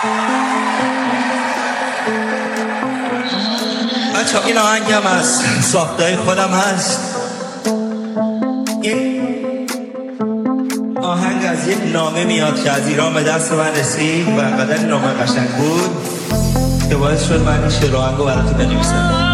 بچه این آهنگم از ساختای خودم هست. این آهنگ از یک نامه میاد که از ایران به دست من رسید و قدر نامه قشنگ بود که باعث شد من این شعر آهنگو براتون بنویسم.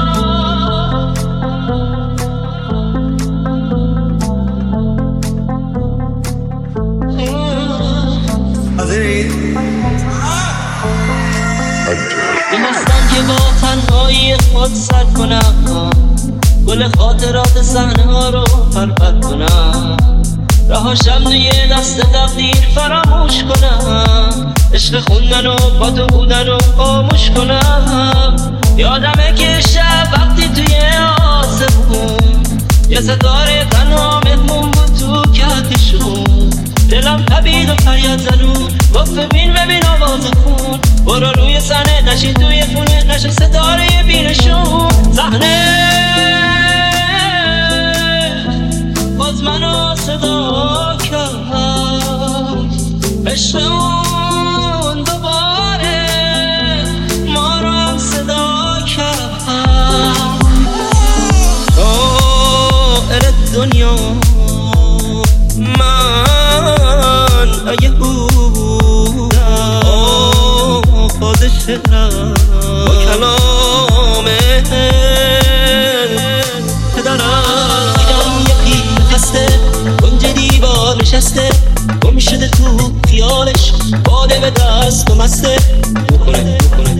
بی‌مستم که با تنهایی خود سر کنم، گل خاطرات صحنه ها رو پرپر کنم، رهاشم توی دست تقدیر فراموش کنم، عشق خوندن و با تو بودن رو خاموش کنم. یادمه که شب وقتی توی آسمون یه ستاره تنها مهمون بود تو کهکشون، دلم تبید و فریاد زنون گفت ببین آواز خون، برو روی صحنه نشین توی خونه نشین ستاره بینشون. صحنه باز منو صدا کرد، عشق اون دوباره ما رو هم صدا کرد. شاعر دنیا من اگه بودم آغاز شعرم با کلام پدرم، دیدم یکی خسته کنج دیوار نشسته، گم شده تو خیالش باده به دست و مسته بکنه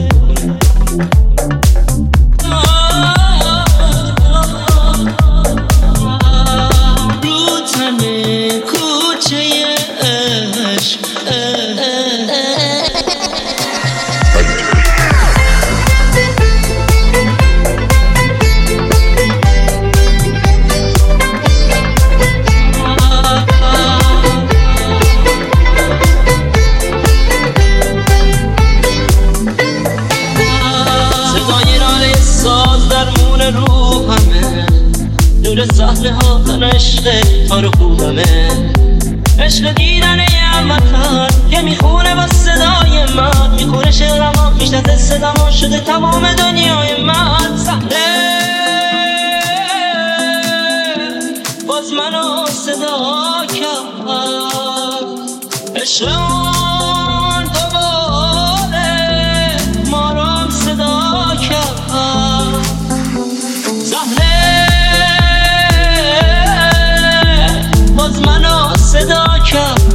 نور صحنه ها تن عشق تار خودمه، عشق دیدن یه هموطن که میخونه با صدای من، میخونه شعرما میشناسه صداما شده تمام دنیای من. صحنه باز منو صدا کرد، عشق اون دوباره ما رو هم صدا کرد. صحنه باز منو صدا کرد،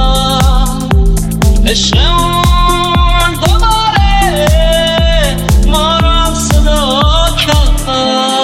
عشق اون دوباره ما رو هم صدا کرد.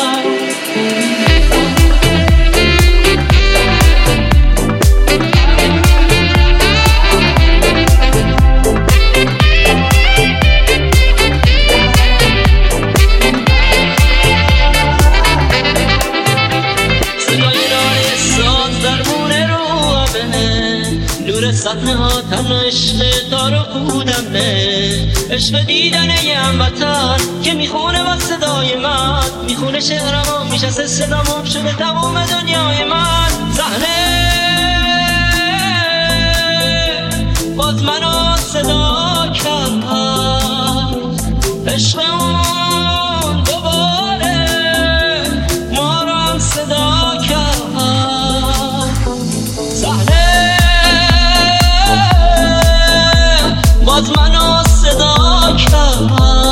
صحنه ها تن عشق دار خودمه، عشق دیدن یه هموطن که میخونه با صدای من، میخونه شعرما میشسته صدامو شده تمام دنیای من. صحنه باز منو صدا کرد، عشق اون دوباره ما رو هم صدا کرد. صحنه باز منو صدا کرد،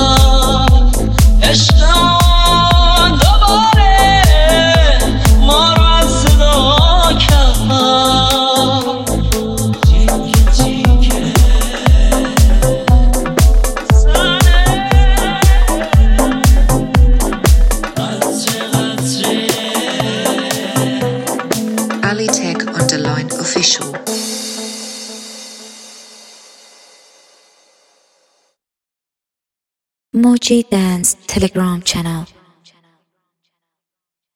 عشق اون دوباره ما رو هم صدا کرد. Official. Moji Dance Telegram channel.